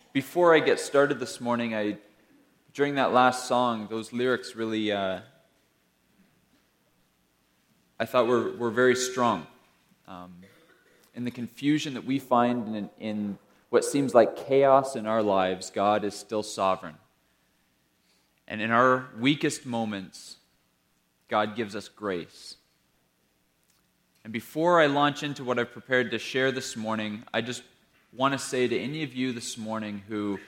Before I get started this morning, during that last song, those lyrics really, I thought were very strong. In the confusion that we find in what seems like chaos in our lives, God is still sovereign. And in our weakest moments, God gives us grace. And before I launch into what I've prepared to share this morning, I just want to say to any of you this morning who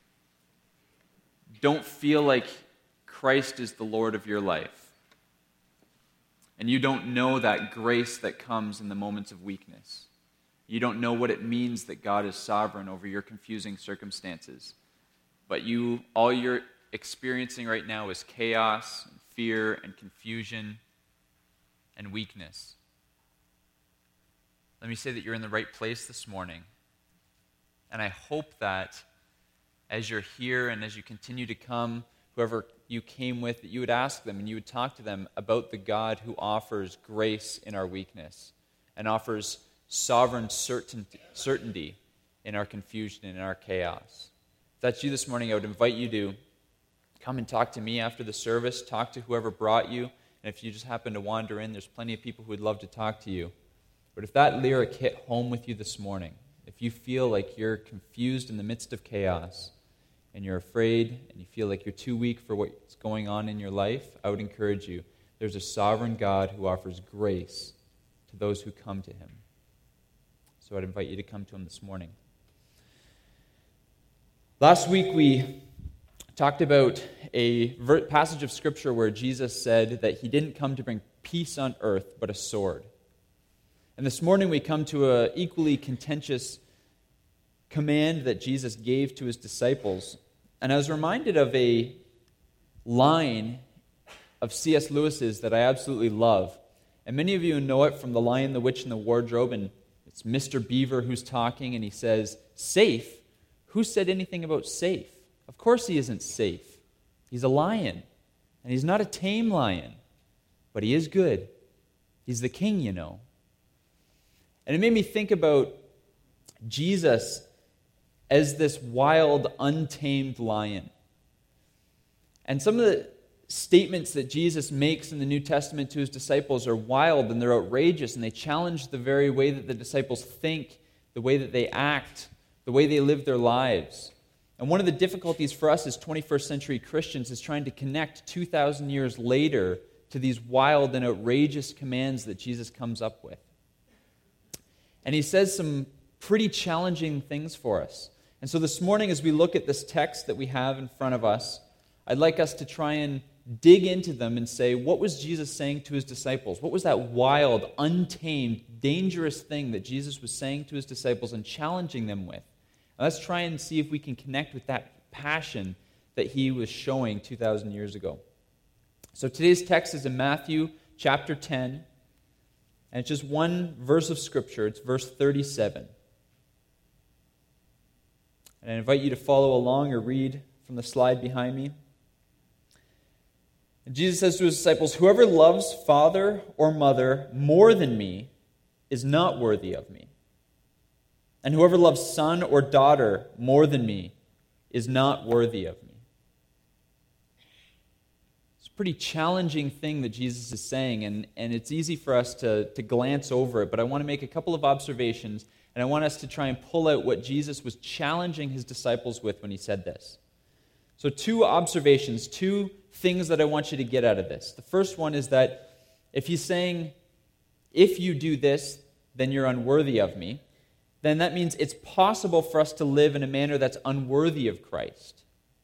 don't feel like Christ is the Lord of your life, and you don't know that grace that comes in the moments of weakness. You don't know what it means that God is sovereign over your confusing circumstances. But all you're experiencing right now is chaos, and fear, and confusion, and weakness. Let me say that you're in the right place this morning. And I hope that as you're here and as you continue to come, whoever you came with, that you would ask them and you would talk to them about the God who offers grace in our weakness and offers sovereign certainty in our confusion and in our chaos. If that's you this morning, I would invite you to come and talk to me after the service, talk to whoever brought you, and if you just happen to wander in, there's plenty of people who would love to talk to you. But if that lyric hit home with you this morning, if you feel like you're confused in the midst of chaos, and you're afraid, and you feel like you're too weak for what's going on in your life, I would encourage you, there's a sovereign God who offers grace to those who come to him. So I'd invite you to come to him this morning. Last week we talked about a passage of Scripture where Jesus said that he didn't come to bring peace on earth, but a sword. And this morning we come to an equally contentious command that Jesus gave to his disciples. And I was reminded of a line of C.S. Lewis's that I absolutely love. And many of you know it from The Lion, the Witch, and the Wardrobe. And it's Mr. Beaver who's talking, and he says, "Safe? Who said anything about safe? Of course he isn't safe. He's a lion. And he's not a tame lion. But he is good. He's the king, you know." And it made me think about Jesus as this wild, untamed lion. And some of the statements that Jesus makes in the New Testament to his disciples are wild and they're outrageous, and they challenge the very way that the disciples think, the way that they act, the way they live their lives. And one of the difficulties for us as 21st century Christians is trying to connect 2,000 years later to these wild and outrageous commands that Jesus comes up with. And he says some pretty challenging things for us. And so this morning, as we look at this text that we have in front of us, I'd like us to try and dig into them and say, what was Jesus saying to his disciples? What was that wild, untamed, dangerous thing that Jesus was saying to his disciples and challenging them with? And let's try and see if we can connect with that passion that he was showing 2,000 years ago. So today's text is in Matthew chapter 10, and it's just one verse of Scripture. It's verse 37. And I invite you to follow along or read from the slide behind me. And Jesus says to his disciples, "Whoever loves father or mother more than me is not worthy of me. And whoever loves son or daughter more than me is not worthy of me." It's a pretty challenging thing that Jesus is saying, and it's easy for us to glance over it, but I want to make a couple of observations. And I want us to try and pull out what Jesus was challenging his disciples with when he said this. So 2 observations, 2 things that I want you to get out of this. The first one is that if he's saying, if you do this, then you're unworthy of me, then that means it's possible for us to live in a manner that's unworthy of Christ.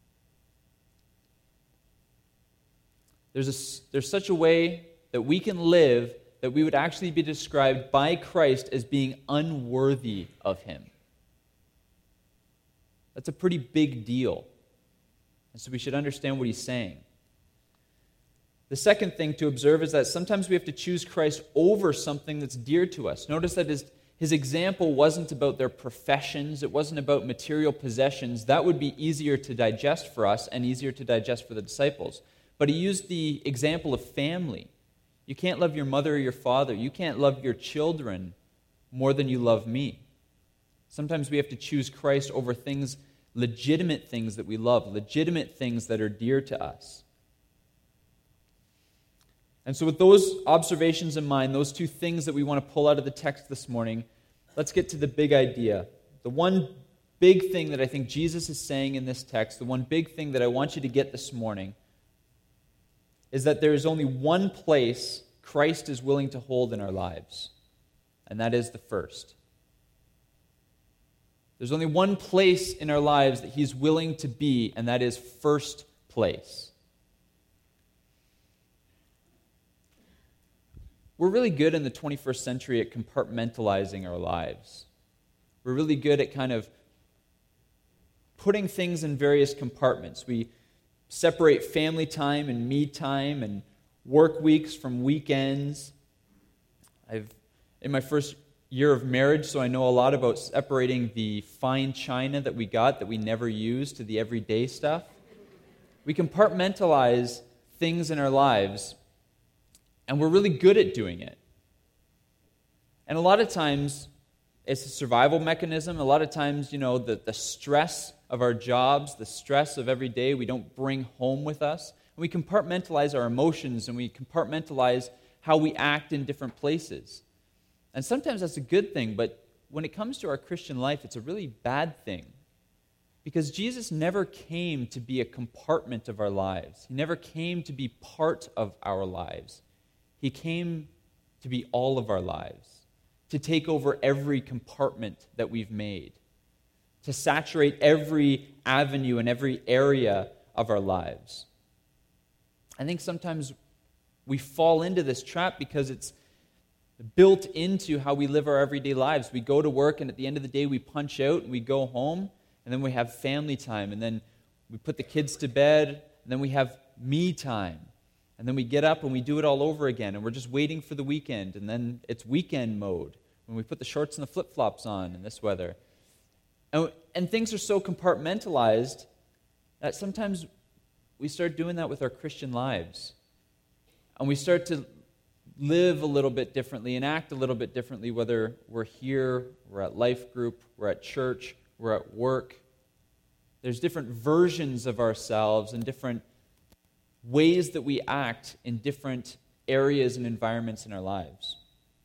There's such a way that we can live that we would actually be described by Christ as being unworthy of him. That's a pretty big deal. And so we should understand what he's saying. The second thing to observe is that sometimes we have to choose Christ over something that's dear to us. Notice that his example wasn't about their professions. It wasn't about material possessions. That would be easier to digest for us and easier to digest for the disciples. But he used the example of family. You can't love your mother or your father. You can't love your children more than you love me. Sometimes we have to choose Christ over things legitimate things that we love, legitimate things that are dear to us. And so with those observations in mind, those two things that we want to pull out of the text this morning, let's get to the big idea. The one big thing that I think Jesus is saying in this text, the one big thing that I want you to get this morning, is that there is only one place Christ is willing to hold in our lives, and that is the first. There's only one place in our lives that he's willing to be, and that is first place. We're really good in the 21st century at compartmentalizing our lives. We're really good at kind of putting things in various compartments. We separate family time and me time and work weeks from weekends. In my first year of marriage, so I know a lot about separating the fine china that we got that we never use to the everyday stuff. We compartmentalize things in our lives, and we're really good at doing it. And a lot of times, it's a survival mechanism. A lot of times, the stress of our jobs, the stress of every day, we don't bring home with us. And we compartmentalize our emotions, and we compartmentalize how we act in different places. And sometimes that's a good thing, but when it comes to our Christian life, it's a really bad thing. Because Jesus never came to be a compartment of our lives. He never came to be part of our lives. He came to be all of our lives, to take over every compartment that we've made, to saturate every avenue and every area of our lives. I think sometimes we fall into this trap because it's built into how we live our everyday lives. We go to work, and at the end of the day, we punch out, and we go home, and then we have family time, and then we put the kids to bed, and then we have me time. And then we get up, and we do it all over again, and we're just waiting for the weekend, and then it's weekend mode, when we put the shorts and the flip-flops on in this weather. And things are so compartmentalized that sometimes we start doing that with our Christian lives. And we start to live a little bit differently and act a little bit differently, whether we're here, we're at life group, we're at church, we're at work. There's different versions of ourselves and different ways that we act in different areas and environments in our lives.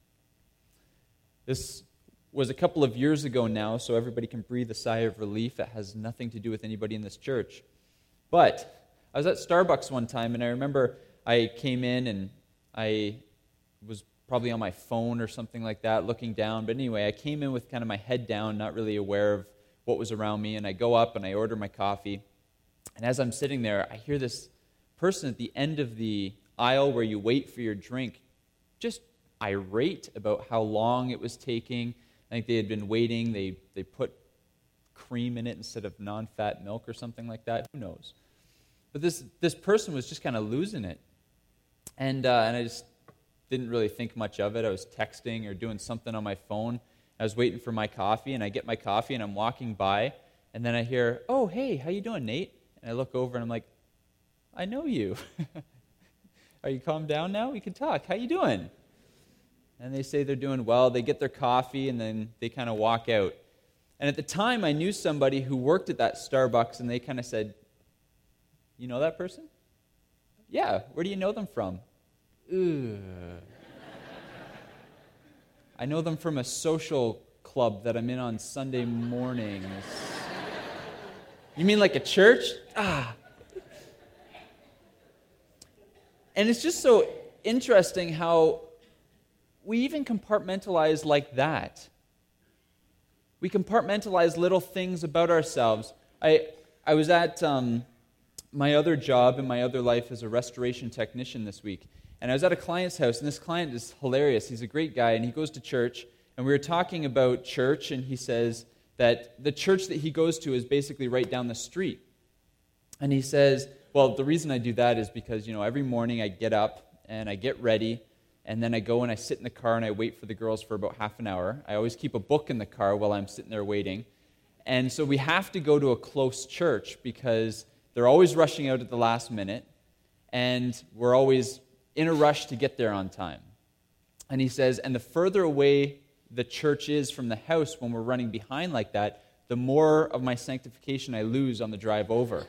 This was a couple of years ago now, so everybody can breathe a sigh of relief. It has nothing to do with anybody in this church. But I was at Starbucks one time, and I remember I came in, and I was probably on my phone or something like that, looking down. But anyway, I came in with kind of my head down, not really aware of what was around me, and I go up and I order my coffee. And as I'm sitting there, I hear this person at the end of the aisle where you wait for your drink just irate about how long it was taking. I think they had been waiting. They put cream in it instead of non-fat milk or something like that. Who knows? But this person was just kind of losing it. And I just didn't really think much of it. I was texting or doing something on my phone. I was waiting for my coffee, and I get my coffee, and I'm walking by, and then I hear, "Oh, hey, how you doing, Nate?" And I look over, and I'm like, "I know you. Are you calmed down now? We can talk. How you doing?" And they say they're doing well. They get their coffee, and then they kind of walk out. And at the time, I knew somebody who worked at that Starbucks, and they kind of said, "You know that person?" "Yeah. Where do you know them from?" "Ugh. I know them from a social club that I'm in on Sunday mornings." "You mean like a church?" "Ah." And it's just so interesting how we even compartmentalize like that. We compartmentalize little things about ourselves. I was at my other job in my other life as a restoration technician this week. And I was at a client's house, and this client is hilarious. He's a great guy, and he goes to church. And we were talking about church, and he says that the church that he goes to is basically right down the street. And he says, well, the reason I do that is because, every morning I get up, and I get ready, and then I go and I sit in the car, and I wait for the girls for about half an hour. I always keep a book in the car while I'm sitting there waiting. And so we have to go to a close church because they're always rushing out at the last minute, and we're always in a rush to get there on time. And he says, and the further away the church is from the house when we're running behind like that, the more of my sanctification I lose on the drive over.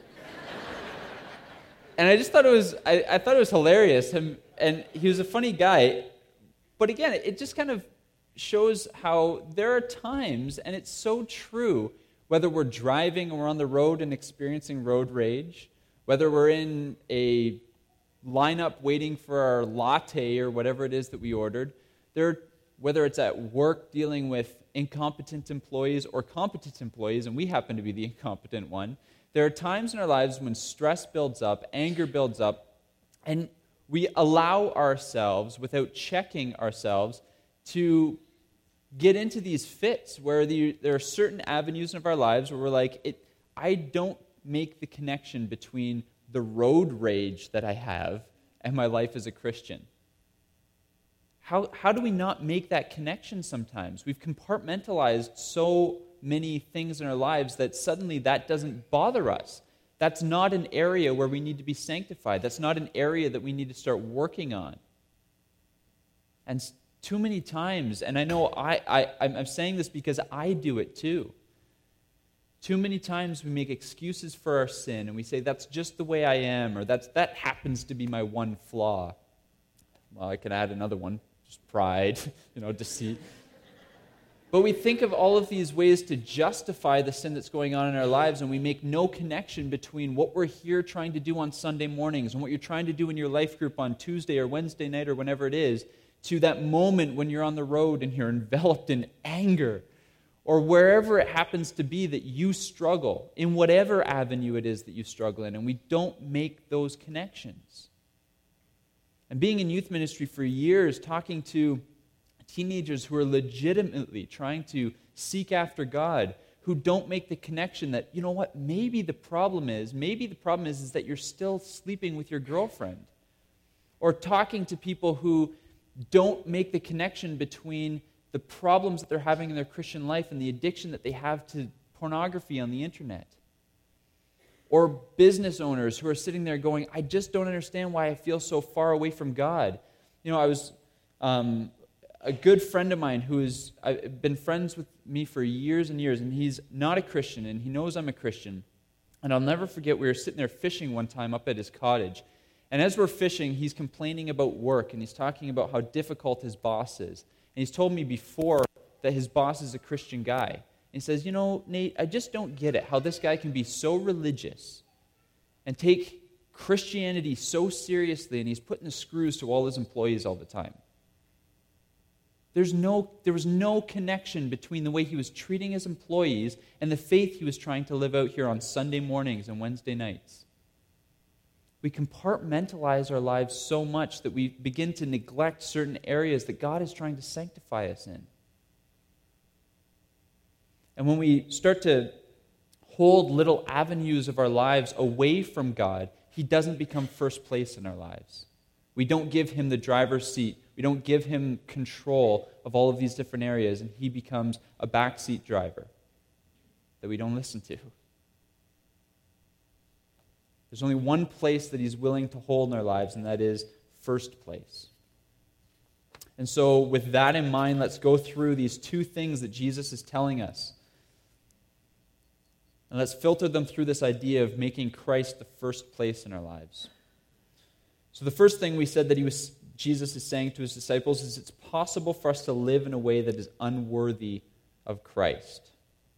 And I just thought I thought it was hilarious. And he was a funny guy. But again, it just kind of shows how there are times, and it's so true, whether we're driving or we're on the road and experiencing road rage, whether we're in a lineup waiting for our latte or whatever it is that we ordered, whether it's at work dealing with incompetent employees or competent employees, and we happen to be the incompetent one, there are times in our lives when stress builds up, anger builds up, and we allow ourselves, without checking ourselves, to get into these fits where there are certain avenues of our lives where we're like, I don't make the connection between the road rage that I have and my life as a Christian. How do we not make that connection sometimes? We've compartmentalized so many things in our lives that suddenly that doesn't bother us. That's not an area where we need to be sanctified. That's not an area that we need to start working on. And too many times, and I know I'm saying this because I do it too. Too many times we make excuses for our sin and we say, that's just the way I am, or that happens to be my one flaw. Well, I can add another one, just pride, deceit. But we think of all of these ways to justify the sin that's going on in our lives, and we make no connection between what we're here trying to do on Sunday mornings and what you're trying to do in your life group on Tuesday or Wednesday night or whenever it is, to that moment when you're on the road and you're enveloped in anger, or wherever it happens to be that you struggle, in whatever avenue it is that you struggle in, and we don't make those connections. And being in youth ministry for years, talking to teenagers who are legitimately trying to seek after God, who don't make the connection that, you know what, maybe the problem is that you're still sleeping with your girlfriend. Or talking to people who don't make the connection between the problems that they're having in their Christian life and the addiction that they have to pornography on the internet. Or business owners who are sitting there going, I just don't understand why I feel so far away from God. I was a good friend of mine who's been friends with me for years and years, and he's not a Christian, and he knows I'm a Christian. And I'll never forget, we were sitting there fishing one time up at his cottage. And as we're fishing, he's complaining about work, and he's talking about how difficult his boss is. And he's told me before that his boss is a Christian guy. And he says, Nate, I just don't get it, how this guy can be so religious and take Christianity so seriously, and he's putting the screws to all his employees all the time. There was no connection between the way he was treating his employees and the faith he was trying to live out here on Sunday mornings and Wednesday nights. We compartmentalize our lives so much that we begin to neglect certain areas that God is trying to sanctify us in. And when we start to hold little avenues of our lives away from God, He doesn't become first place in our lives. We don't give Him the driver's seat. We don't give Him control of all of these different areas, and He becomes a backseat driver that we don't listen to. There's only one place that He's willing to hold in our lives, and that is first place. And so with that in mind, let's go through these two things that Jesus is telling us. And let's filter them through this idea of making Christ the first place in our lives. So the first thing we said that Jesus is saying to His disciples is it's possible for us to live in a way that is unworthy of Christ.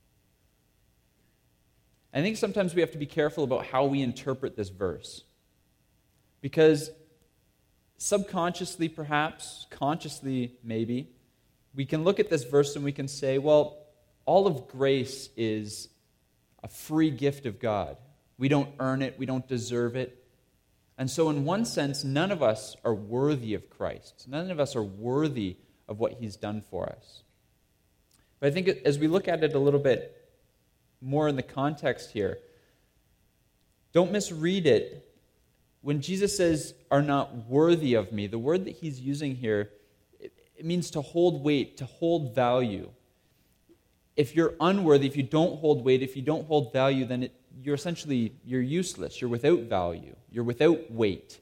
I think sometimes we have to be careful about how we interpret this verse. Because subconsciously, perhaps, consciously, maybe, we can look at this verse and we can say, well, all of grace is a free gift of God. We don't earn it. We don't deserve it. And so in one sense, none of us are worthy of Christ. None of us are worthy of what He's done for us. But I think as we look at it a little bit more in the context here, don't misread it. When Jesus says, are not worthy of me, the word that He's using here, it means to hold weight, to hold value. If you're unworthy, if you don't hold weight, if you don't hold value, then you're useless. You're without value. You're without weight.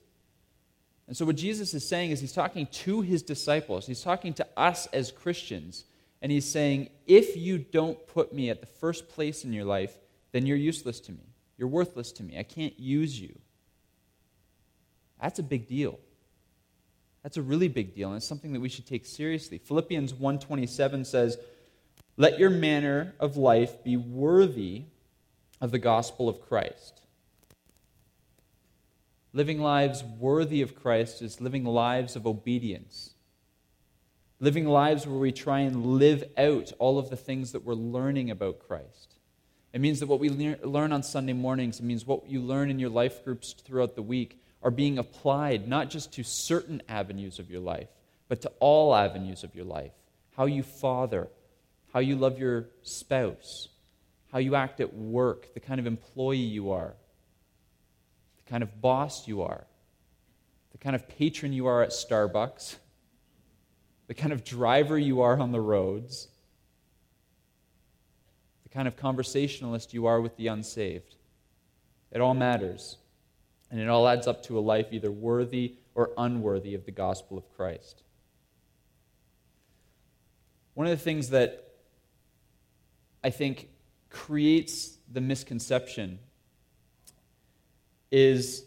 And so what Jesus is saying is He's talking to His disciples. He's talking to us as Christians. And he's saying, if you don't put me at the first place in your life, then you're useless to me. You're worthless to me. I can't use you. That's a big deal. That's a really big deal, and it's something that we should take seriously. Philippians 1:27 says, "Let your manner of life be worthy of the gospel of Christ." Living lives worthy of Christ is living lives of obedience. Living lives where we try and live out all of the things that we're learning about Christ. It means that what we learn on Sunday mornings, it means what you learn in your life groups throughout the week are being applied not just to certain avenues of your life, but to all avenues of your life. How you father, how you love your spouse, how you act at work, the kind of employee you are, the kind of boss you are, the kind of patron you are at Starbucks, the kind of driver you are on the roads, the kind of conversationalist you are with the unsaved. It all matters. And it all adds up to a life either worthy or unworthy of the gospel of Christ. One of the things that I think creates the misconception is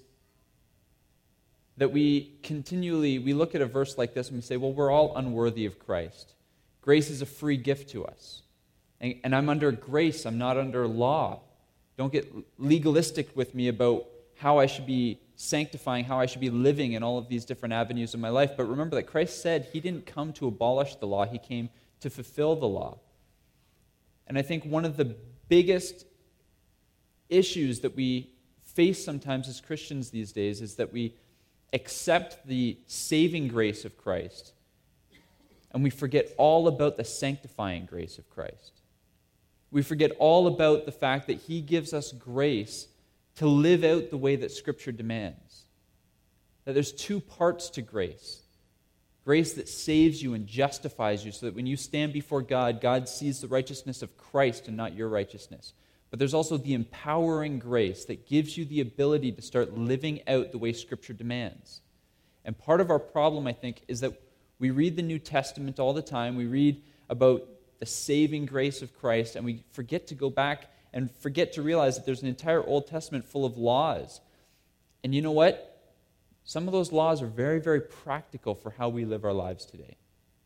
that we look at a verse like this and we say, well, we're all unworthy of Christ. Grace is a free gift to us. And I'm under grace, I'm not under law. Don't get legalistic with me about how I should be sanctifying, how I should be living in all of these different avenues of my life. But remember that Christ said he didn't come to abolish the law, he came to fulfill the law. And I think one of the biggest issues that we face sometimes as Christians these days is that we accept the saving grace of Christ and we forget all about the sanctifying grace of Christ. We forget all about the fact that he gives us grace to live out the way that Scripture demands. That there's two parts to grace. Grace that saves you and justifies you so that when you stand before God, God sees the righteousness of Christ and not your righteousness. But there's also the empowering grace that gives you the ability to start living out the way Scripture demands. And part of our problem, I think, is that we read the New Testament all the time. We read about the saving grace of Christ, and we forget to go back and forget to realize that there's an entire Old Testament full of laws. And you know what? Some of those laws are very, very practical for how we live our lives today.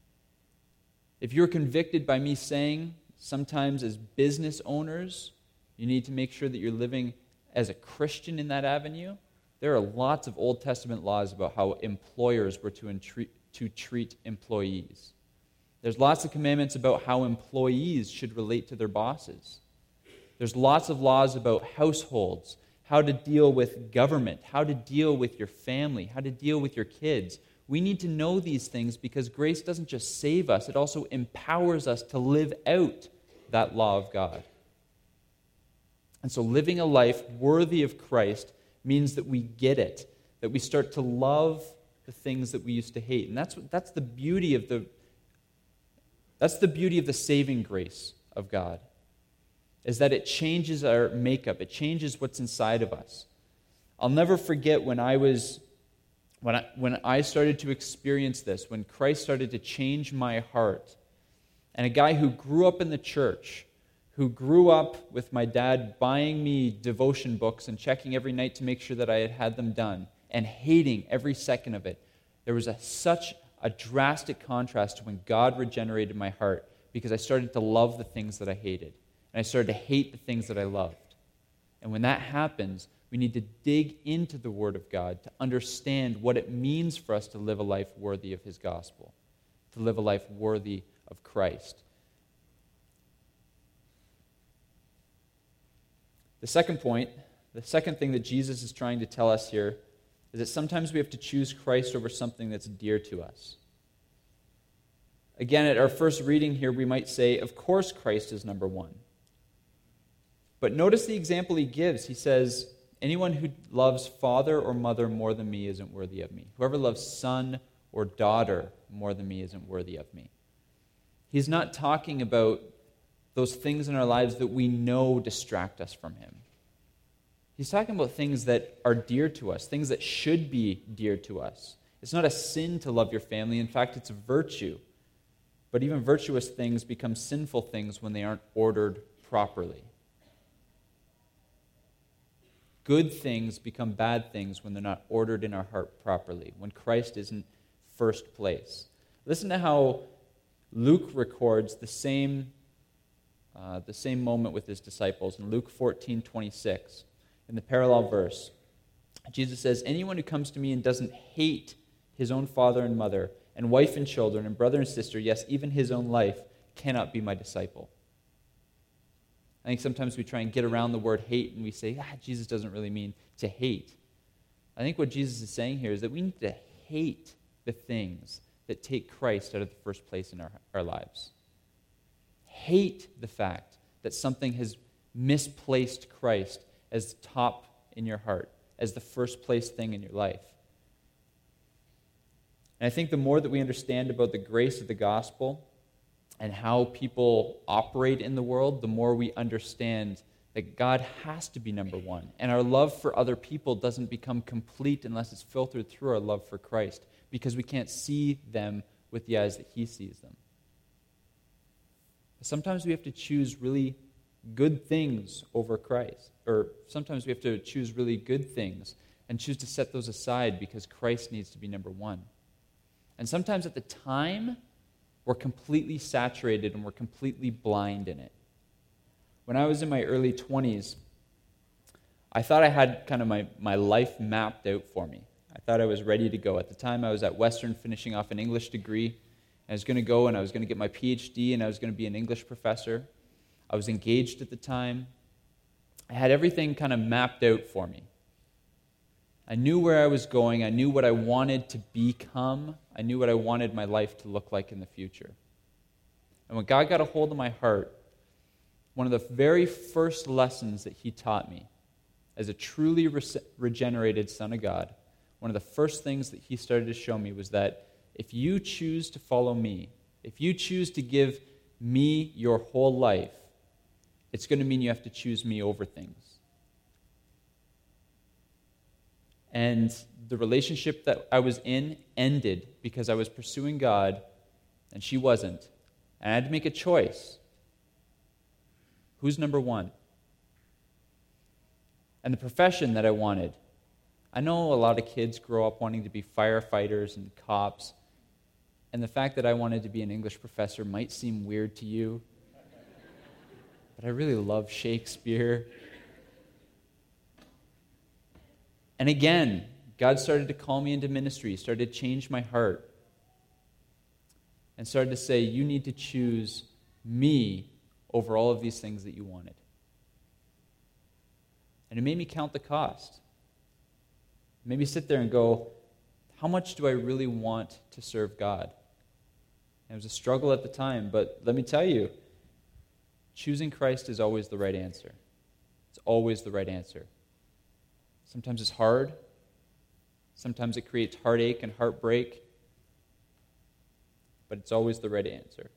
If you're convicted by me saying, sometimes as business owners, you need to make sure that you're living as a Christian in that avenue, there are lots of Old Testament laws about how employers were to treat employees. There's lots of commandments about how employees should relate to their bosses. There's lots of laws about households, how to deal with government, how to deal with your family, how to deal with your kids. We need to know these things because grace doesn't just save us, it also empowers us to live out that law of God. And so living a life worthy of Christ means that we get it, that we start to love the things that we used to hate. And that's the beauty of the saving grace of God. Is that it changes our makeup. It changes what's inside of us. I'll never forget when I started to experience this, when Christ started to change my heart. And a guy who grew up in the church, who grew up with my dad buying me devotion books and checking every night to make sure that I had them done, and hating every second of it, there was such a drastic contrast to when God regenerated my heart, because I started to love the things that I hated. And I started to hate the things that I loved. And when that happens, we need to dig into the Word of God to understand what it means for us to live a life worthy of His gospel, to live a life worthy of Christ. The second point, the second thing that Jesus is trying to tell us here, is that sometimes we have to choose Christ over something that's dear to us. Again, at our first reading here, we might say, of course Christ is number one. But notice the example he gives. He says, anyone who loves father or mother more than me isn't worthy of me. Whoever loves son or daughter more than me isn't worthy of me. He's not talking about those things in our lives that we know distract us from him. He's talking about things that are dear to us, things that should be dear to us. It's not a sin to love your family. In fact, it's a virtue. But even virtuous things become sinful things when they aren't ordered properly. Good things become bad things when they're not ordered in our heart properly, when Christ isn't first place. Listen to how Luke records the same moment with his disciples in Luke 14:26. In the parallel verse, Jesus says, "Anyone who comes to me and doesn't hate his own father and mother, and wife and children, and brother and sister, yes, even his own life, cannot be my disciple." I think sometimes we try and get around the word hate, and we say, Jesus doesn't really mean to hate. I think what Jesus is saying here is that we need to hate the things that take Christ out of the first place in our lives. Hate the fact that something has misplaced Christ as the top in your heart, as the first place thing in your life. And I think the more that we understand about the grace of the gospel and how people operate in the world, the more we understand that God has to be number one. And our love for other people doesn't become complete unless it's filtered through our love for Christ, because we can't see them with the eyes that he sees them. Sometimes we have to choose really good things over Christ. Or sometimes we have to choose really good things and choose to set those aside because Christ needs to be number one. And sometimes at the time, we're completely saturated and we're completely blind in it. When I was in my early 20s, I thought I had kind of my life mapped out for me. I thought I was ready to go. At the time, I was at Western finishing off an English degree. I was going to go and I was going to get my PhD and I was going to be an English professor. I was engaged at the time. I had everything kind of mapped out for me. I knew where I was going. I knew what I wanted to become. I knew what I wanted my life to look like in the future. And when God got a hold of my heart, one of the very first lessons that he taught me as a truly regenerated son of God, one of the first things that he started to show me was that if you choose to follow me, if you choose to give me your whole life, it's going to mean you have to choose me over things. And the relationship that I was in ended because I was pursuing God and she wasn't. And I had to make a choice. Who's number one? And the profession that I wanted. I know a lot of kids grow up wanting to be firefighters and cops. And the fact that I wanted to be an English professor might seem weird to you. But I really love Shakespeare. And again, God started to call me into ministry, started to change my heart, and started to say, you need to choose me over all of these things that you wanted. And it made me count the cost. It made me sit there and go, how much do I really want to serve God? And it was a struggle at the time, but let me tell you, choosing Christ is always the right answer. It's always the right answer. Sometimes it's hard. Sometimes it creates heartache and heartbreak. But it's always the right answer.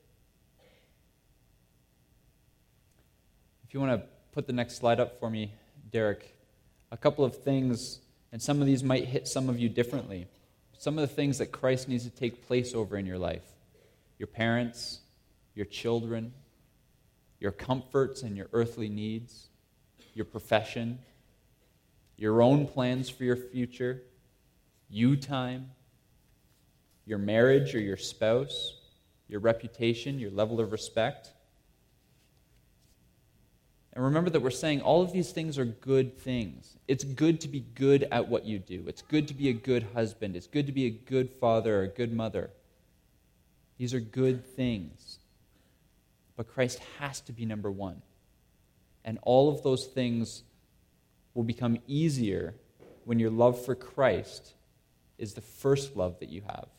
If you want to put the next slide up for me, Derek, a couple of things, and some of these might hit some of you differently. Some of the things that Christ needs to take place over in your life. Your parents, your children, your comforts and your earthly needs, your profession, your own plans for your future, you time, your marriage or your spouse, your reputation, your level of respect. And remember that we're saying all of these things are good things. It's good to be good at what you do. It's good to be a good husband. It's good to be a good father or a good mother. These are good things. But Christ has to be number one. And all of those things will become easier when your love for Christ is the first love that you have.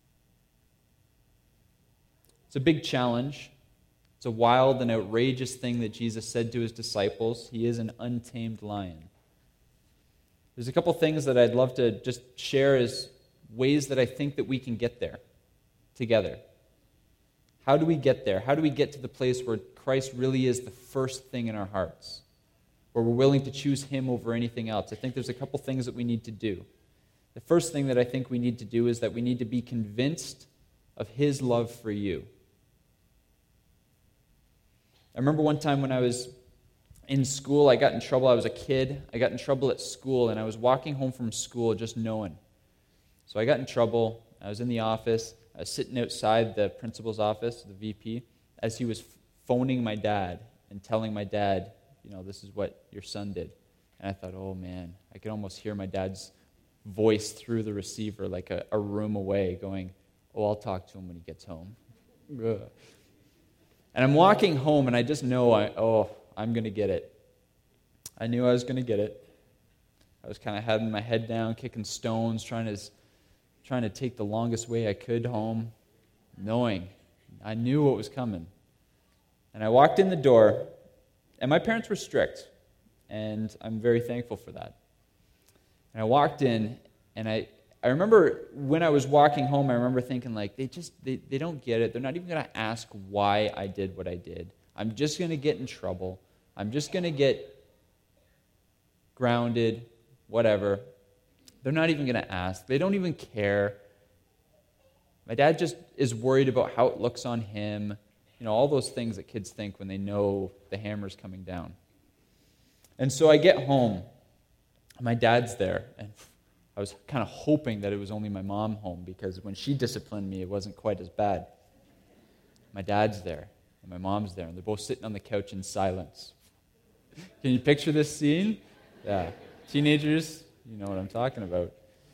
It's a big challenge. It's a wild and outrageous thing that Jesus said to his disciples. He is an untamed lion. There's a couple things that I'd love to just share as ways that I think that we can get there together. How do we get there? How do we get to the place where Christ really is the first thing in our hearts? Where we're willing to choose him over anything else? I think there's a couple things that we need to do. The first thing that I think we need to do is that we need to be convinced of his love for you. I remember one time when I was in school, I got in trouble. I was a kid. I got in trouble at school, and I was walking home from school just knowing. So I got in trouble. I was in the office. I was sitting outside the principal's office, the VP, as he was phoning my dad and telling my dad, this is what your son did. And I thought, oh man, I could almost hear my dad's voice through the receiver like a room away going, oh, I'll talk to him when he gets home. Ugh. And I'm walking home, and I just know, I'm going to get it. I knew I was going to get it. I was kind of having my head down, kicking stones, trying to take the longest way I could home, knowing I knew what was coming. And I walked in the door, and my parents were strict, and I'm very thankful for that. And I walked in, and I remember when I was walking home, I remember thinking, they don't get it. They're not even going to ask why I did what I did. I'm just going to get in trouble. I'm just going to get grounded, whatever. They're not even going to ask. They don't even care. My dad just is worried about how it looks on him. All those things that kids think when they know the hammer's coming down. And so I get home. My dad's there, and I was kind of hoping that it was only my mom home, because when she disciplined me, it wasn't quite as bad. My dad's there, and my mom's there, and they're both sitting on the couch in silence. Can you picture this scene? Yeah. Teenagers, you know what I'm talking about.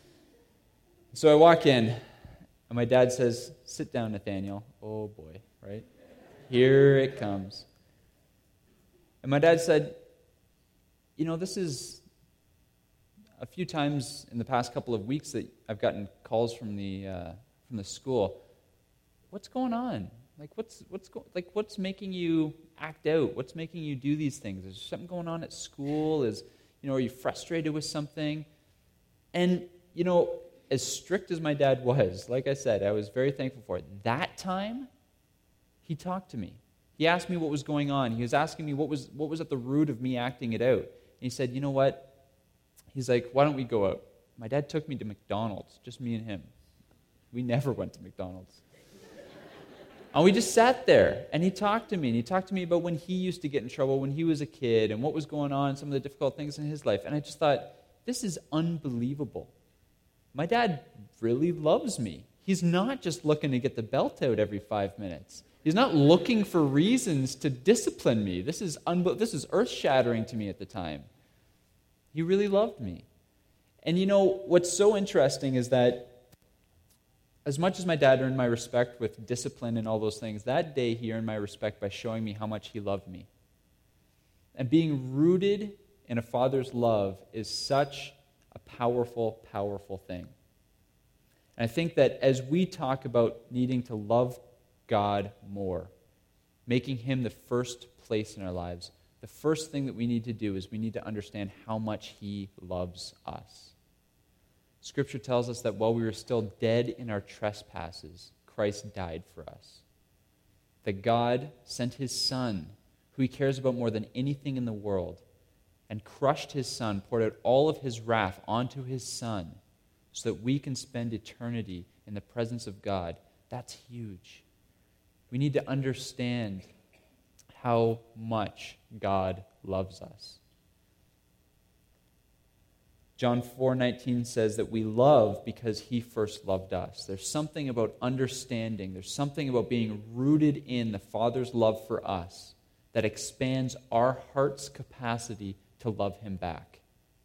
So I walk in, and my dad says, sit down, Nathaniel. Oh boy, right? Here it comes. And my dad said, this is a few times in the past couple of weeks that I've gotten calls from the school. What's going on? What's making you act out? What's making you do these things? Is there something going on at school? Are you frustrated with something? And as strict as my dad was, like I said, I was very thankful for it. That time, he talked to me. He asked me what was going on. He was asking me what was at the root of me acting it out. And he said, you know what? He's like, why don't we go out? My dad took me to McDonald's, just me and him. We never went to McDonald's. And we just sat there, and he talked to me. And he talked to me about when he used to get in trouble when he was a kid and what was going on, some of the difficult things in his life. And I just thought, this is unbelievable. My dad really loves me. He's not just looking to get the belt out every 5 minutes. He's not looking for reasons to discipline me. This is earth-shattering to me at the time. He really loved me. And what's so interesting is that as much as my dad earned my respect with discipline and all those things, that day he earned my respect by showing me how much he loved me. And being rooted in a father's love is such a powerful, powerful thing. And I think that as we talk about needing to love God more, making him the first place in our lives, the first thing that we need to do is we need to understand how much he loves us. Scripture tells us that while we were still dead in our trespasses, Christ died for us. That God sent his Son, who he cares about more than anything in the world, and crushed his Son, poured out all of his wrath onto his Son, so that we can spend eternity in the presence of God. That's huge. We need to understand how much God loves us. John 4:19 says that we love because he first loved us. There's something about understanding, there's something about being rooted in the Father's love for us that expands our heart's capacity to love him back.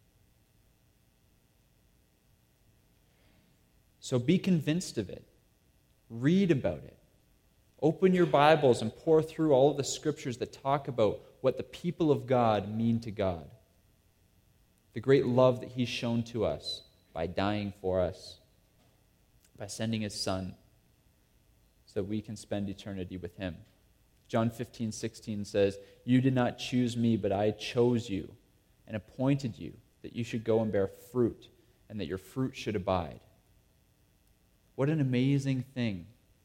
So be convinced of it. Read about it. Open your Bibles and pour through all of the scriptures that talk about what the people of God mean to God. The great love that he's shown to us by dying for us, by sending his Son, so that we can spend eternity with him. John 15:16 says, "You did not choose me, but I chose you and appointed you that you should go and bear fruit, and that your fruit should abide." What an amazing thing.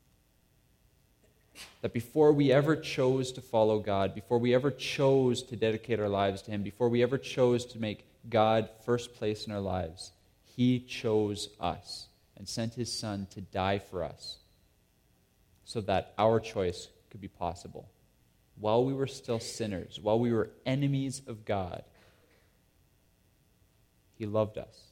That before we ever chose to follow God, before we ever chose to dedicate our lives to him, before we ever chose to make God first place in our lives, he chose us and sent his Son to die for us so that our choice could be possible. while we were still sinners, while we were enemies of God, he loved us.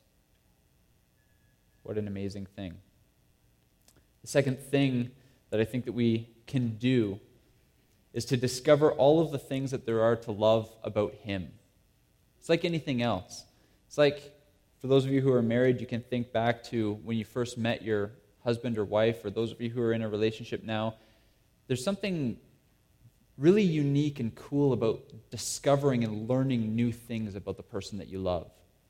What an amazing thing. The second thing that I think that we can do is to discover all of the things that there are to love about him. It's like anything else. It's like, for those of you who are married, you can think back to when you first met your husband or wife, or those of you who are in a relationship now. There's something really unique and cool about discovering and learning new things about the person that you love.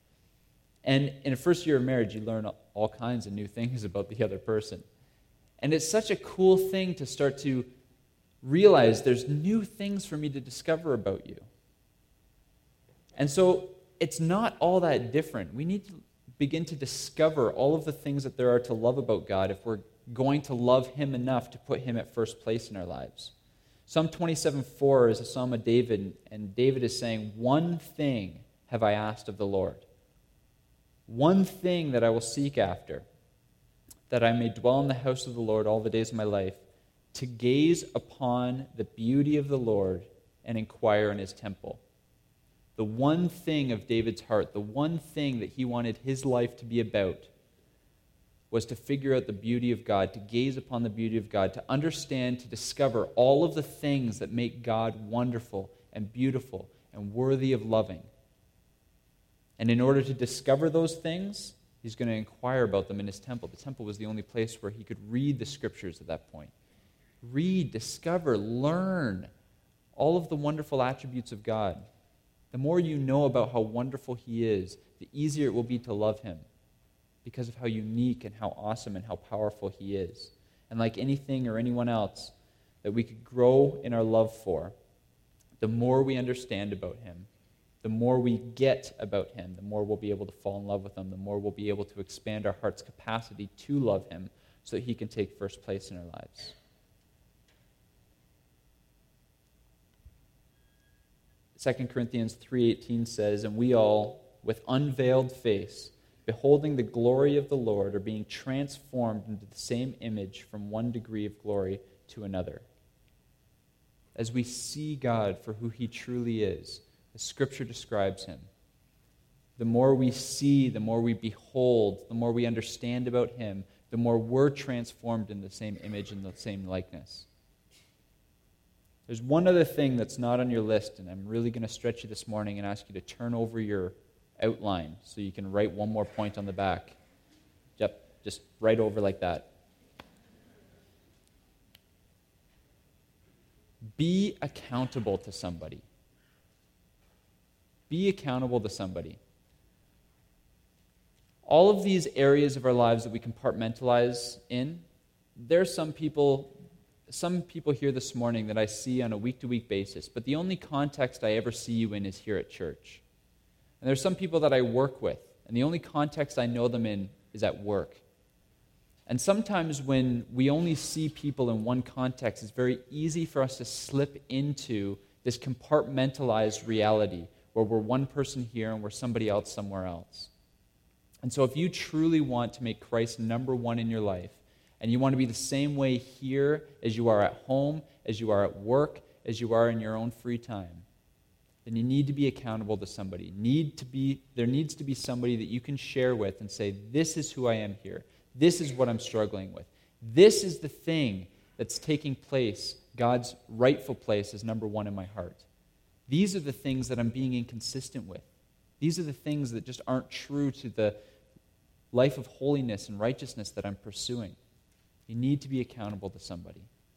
And in the first year of marriage, you learn all kinds of new things about the other person. And it's such a cool thing to start to realize there's new things for me to discover about you. And so it's not all that different. We need to begin to discover all of the things that there are to love about God if we're going to love him enough to put him at first place in our lives. Psalm 27:4 is a psalm of David, and David is saying, "One thing have I asked of the Lord. One thing that I will seek after, that I may dwell in the house of the Lord all the days of my life, to gaze upon the beauty of the Lord and inquire in his temple." The one thing of David's heart, the one thing that he wanted his life to be about, was to figure out the beauty of God, to gaze upon the beauty of God, to understand, to discover all of the things that make God wonderful and beautiful and worthy of loving. And in order to discover those things, he's going to inquire about them in his temple. The temple was the only place where he could read the scriptures at that point. Read, discover, learn all of the wonderful attributes of God. The more you know about how wonderful he is, the easier it will be to love him because of how unique and how awesome and how powerful he is. And like anything or anyone else that we could grow in our love for, the more we understand about him, the more we get about him, the more we'll be able to fall in love with him, the more we'll be able to expand our heart's capacity to love him so that he can take first place in our lives. 2 Corinthians 3:18 says, "And we all, with unveiled face, beholding the glory of the Lord, are being transformed into the same image from one degree of glory to another." As we see God for who he truly is, as Scripture describes him, the more we see, the more we behold, the more we understand about him, the more we're transformed in the same image and the same likeness. There's one other thing that's not on your list, and I'm really going to stretch you this morning and ask you to turn over your outline so you can write one more point on the back. Yep, just right over like that. Be accountable to somebody. Be accountable to somebody. All of these areas of our lives that we compartmentalize in, there's some people here this morning that I see on a week-to-week basis, but the only context I ever see you in is here at church. And there's some people that I work with, and the only context I know them in is at work. And sometimes when we only see people in one context, it's very easy for us to slip into this compartmentalized reality where we're one person here and we're somebody else somewhere else. And so if you truly want to make Christ number one in your life, and you want to be the same way here as you are at home, as you are at work, as you are in your own free time, then you need to be accountable to somebody. There needs to be somebody that you can share with and say, this is who I am here. This is what I'm struggling with. This is the thing that's taking place, God's rightful place as number one in my heart. These are the things that I'm being inconsistent with. These are the things that just aren't true to the life of holiness and righteousness that I'm pursuing. You need to be accountable to somebody.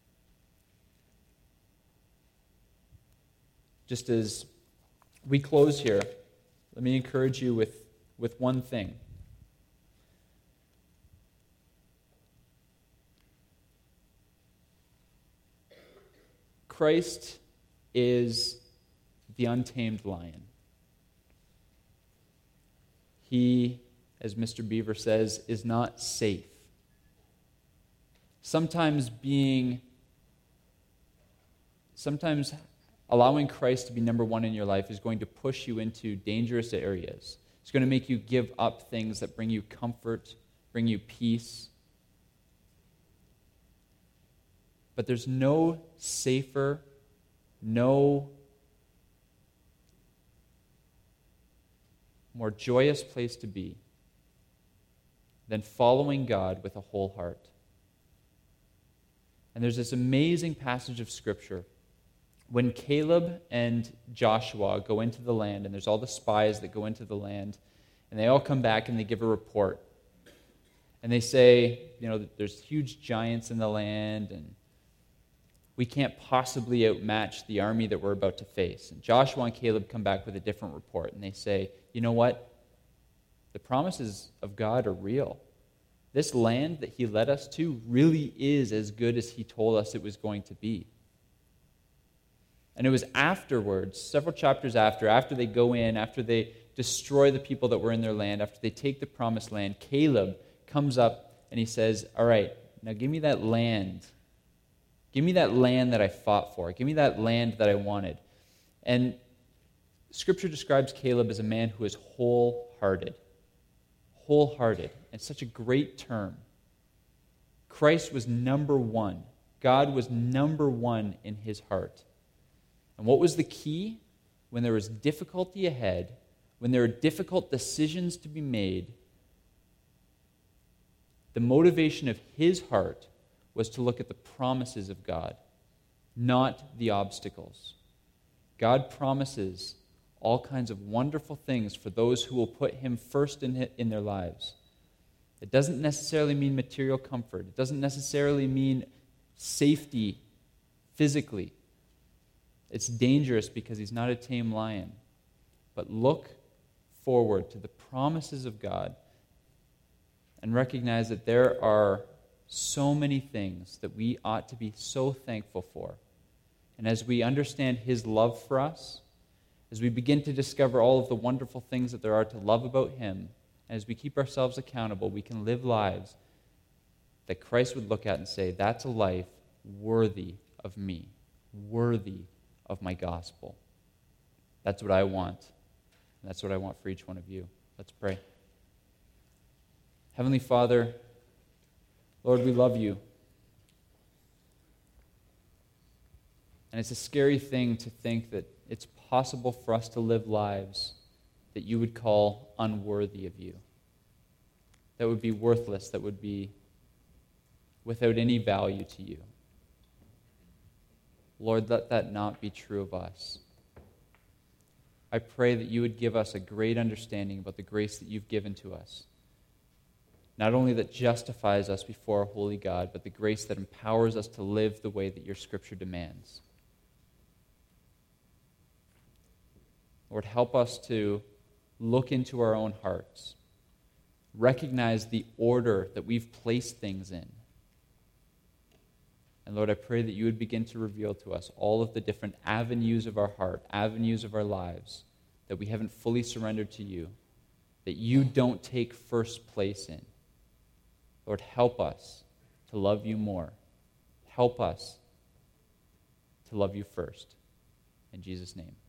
Just as we close here, let me encourage you with one thing. Christ is the untamed lion. He, as Mr. Beaver says, is not safe. Sometimes allowing Christ to be number one in your life is going to push you into dangerous areas. It's going to make you give up things that bring you comfort, bring you peace. But there's no safer no more joyous place to be than following God with a whole heart. And there's this amazing passage of Scripture when Caleb and Joshua go into the land, and there's all the spies that go into the land, and they all come back and they give a report. And they say, there's huge giants in the land, and we can't possibly outmatch the army that we're about to face. And Joshua and Caleb come back with a different report, and they say, you know what? The promises of God are real. This land that he led us to really is as good as he told us it was going to be. And it was afterwards, several chapters after they go in, after they destroy the people that were in their land, after they take the promised land, Caleb comes up and he says, all right, now give me that land. Give me that land that I fought for. Give me that land that I wanted. And Scripture describes Caleb as a man who is wholehearted. Wholehearted. It's such a great term. Christ was number one. God was number one in his heart. And what was the key? When there was difficulty ahead, when there were difficult decisions to be made, the motivation of his heart was to look at the promises of God, not the obstacles. God promises all kinds of wonderful things for those who will put him first in their lives. It doesn't necessarily mean material comfort. It doesn't necessarily mean safety physically. It's dangerous because he's not a tame lion. But look forward to the promises of God and recognize that there are so many things that we ought to be so thankful for. And as we understand his love for us, as we begin to discover all of the wonderful things that there are to love about him, and as we keep ourselves accountable, we can live lives that Christ would look at and say, that's a life worthy of me, worthy of my gospel. That's what I want. And that's what I want for each one of you. Let's pray. Heavenly Father, Lord, we love you. And it's a scary thing to think that it's possible for us to live lives that you would call unworthy of you, that would be worthless, that would be without any value to you. Lord, let that not be true of us. I pray that you would give us a great understanding about the grace that you've given to us. Not only that justifies us before a holy God, but the grace that empowers us to live the way that your Scripture demands. Lord, help us to look into our own hearts, recognize the order that we've placed things in. And Lord, I pray that you would begin to reveal to us all of the different avenues of our heart, avenues of our lives that we haven't fully surrendered to you, that you don't take first place in. Lord, help us to love you more. Help us to love you first. In Jesus' name.